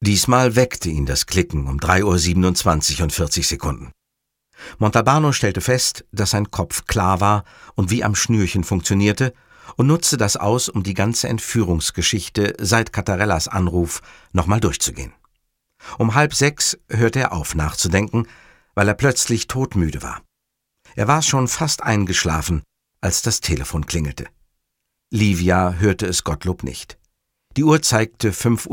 Diesmal weckte ihn das Klicken um 3:27 und 40 Sekunden. Montalbano stellte fest, dass sein Kopf klar war und wie am Schnürchen funktionierte und nutzte das aus, um die ganze Entführungsgeschichte seit Cattarellas Anruf nochmal durchzugehen. Um 5:30 hörte er auf nachzudenken, weil er plötzlich todmüde war. Er war schon fast eingeschlafen, als das Telefon klingelte. Livia hörte es Gottlob nicht. Die Uhr zeigte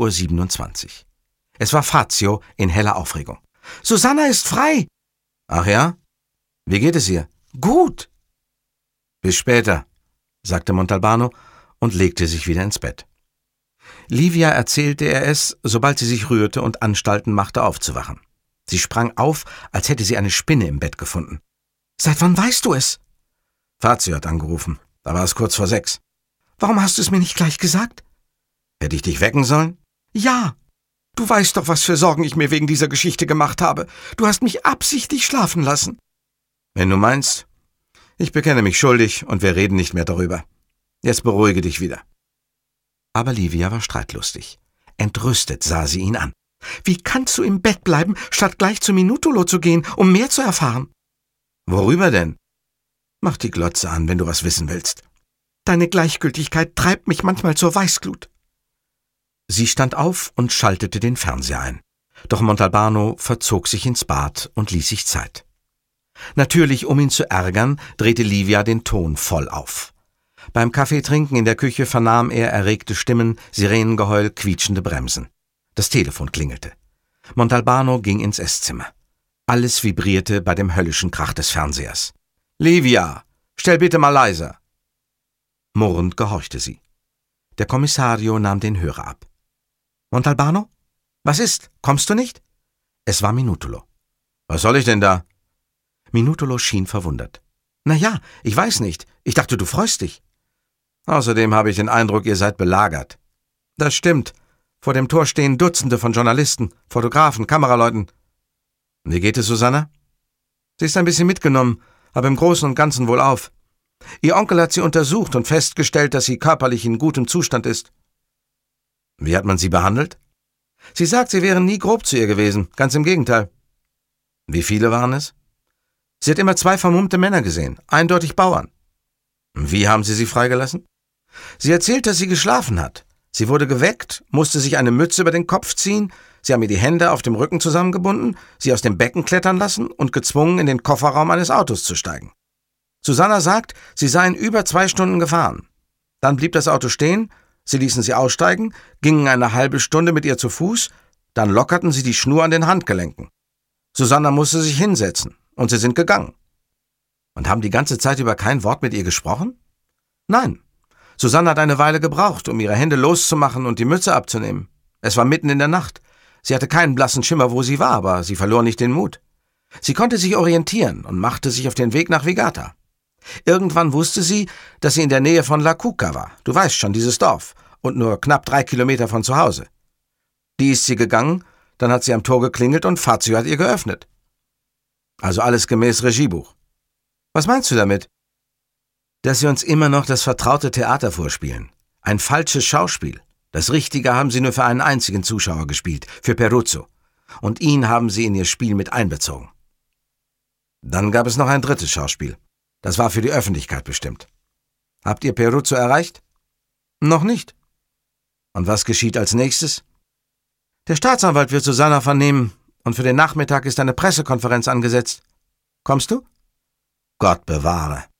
5:27. Es war Fazio in heller Aufregung. »Susanna ist frei!« »Ach ja? Wie geht es ihr?« »Gut!« »Bis später«, sagte Montalbano und legte sich wieder ins Bett. Livia erzählte er es, sobald sie sich rührte und Anstalten machte, aufzuwachen. Sie sprang auf, als hätte sie eine Spinne im Bett gefunden. »Seit wann weißt du es?« »Fazio hat angerufen. Da war es kurz vor 6. »Warum hast du es mir nicht gleich gesagt?« »Hätte ich dich wecken sollen?« »Ja. Du weißt doch, was für Sorgen ich mir wegen dieser Geschichte gemacht habe. Du hast mich absichtlich schlafen lassen.« »Wenn du meinst. Ich bekenne mich schuldig und wir reden nicht mehr darüber. Jetzt beruhige dich wieder.« Aber Livia war streitlustig. Entrüstet sah sie ihn an. »Wie kannst du im Bett bleiben, statt gleich zu Minutolo zu gehen, um mehr zu erfahren?« »Worüber denn?« »Mach die Glotze an, wenn du was wissen willst.« »Deine Gleichgültigkeit treibt mich manchmal zur Weißglut.« Sie stand auf und schaltete den Fernseher ein. Doch Montalbano verzog sich ins Bad und ließ sich Zeit. Natürlich, um ihn zu ärgern, drehte Livia den Ton voll auf. Beim Kaffeetrinken in der Küche vernahm er erregte Stimmen, Sirenengeheul, quietschende Bremsen. Das Telefon klingelte. Montalbano ging ins Esszimmer. Alles vibrierte bei dem höllischen Krach des Fernsehers. »Livia, stell bitte mal leiser!« Murrend gehorchte sie. Der Kommissario nahm den Hörer ab. »Montalbano? Was ist? Kommst du nicht?« Es war Minutolo. »Was soll ich denn da?« Minutolo schien verwundert. »Na ja, ich weiß nicht. Ich dachte, du freust dich.« »Außerdem habe ich den Eindruck, ihr seid belagert.« »Das stimmt. Vor dem Tor stehen Dutzende von Journalisten, Fotografen, Kameraleuten.« »Wie geht es, Susanna?« »Sie ist ein bisschen mitgenommen, aber im Großen und Ganzen wohlauf. Ihr Onkel hat sie untersucht und festgestellt, dass sie körperlich in gutem Zustand ist.« »Wie hat man sie behandelt?« »Sie sagt, sie wären nie grob zu ihr gewesen, ganz im Gegenteil.« »Wie viele waren es?« »Sie hat immer 2 vermummte Männer gesehen, eindeutig Bauern.« »Wie haben Sie sie freigelassen?« »Sie erzählt, dass sie geschlafen hat. Sie wurde geweckt, musste sich eine Mütze über den Kopf ziehen, sie haben ihr die Hände auf dem Rücken zusammengebunden, sie aus dem Becken klettern lassen und gezwungen, in den Kofferraum eines Autos zu steigen. Susanna sagt, sie seien über 2 Stunden gefahren. Dann blieb das Auto stehen, sie ließen sie aussteigen, gingen eine halbe Stunde mit ihr zu Fuß, dann lockerten sie die Schnur an den Handgelenken. Susanna musste sich hinsetzen und sie sind gegangen.« »Und haben die ganze Zeit über kein Wort mit ihr gesprochen?« »Nein. Susanna hat eine Weile gebraucht, um ihre Hände loszumachen und die Mütze abzunehmen. Es war mitten in der Nacht. Sie hatte keinen blassen Schimmer, wo sie war, aber sie verlor nicht den Mut. Sie konnte sich orientieren und machte sich auf den Weg nach Vigata. Irgendwann wusste sie, dass sie in der Nähe von La Cuca war. Du weißt schon, dieses Dorf. Und nur knapp 3 Kilometer von zu Hause. Die ist sie gegangen, dann hat sie am Tor geklingelt und Fazio hat ihr geöffnet. Also alles gemäß Regiebuch. Was meinst du damit?« »Dass sie uns immer noch das vertraute Theater vorspielen. Ein falsches Schauspiel. Das Richtige haben sie nur für einen einzigen Zuschauer gespielt, für Peruzzo. Und ihn haben sie in ihr Spiel mit einbezogen. Dann gab es noch ein drittes Schauspiel. Das war für die Öffentlichkeit bestimmt. Habt ihr Peruzzo erreicht?« »Noch nicht.« »Und was geschieht als nächstes?« »Der Staatsanwalt wird Susanna vernehmen und für den Nachmittag ist eine Pressekonferenz angesetzt. Kommst du?« »Gott bewahre.«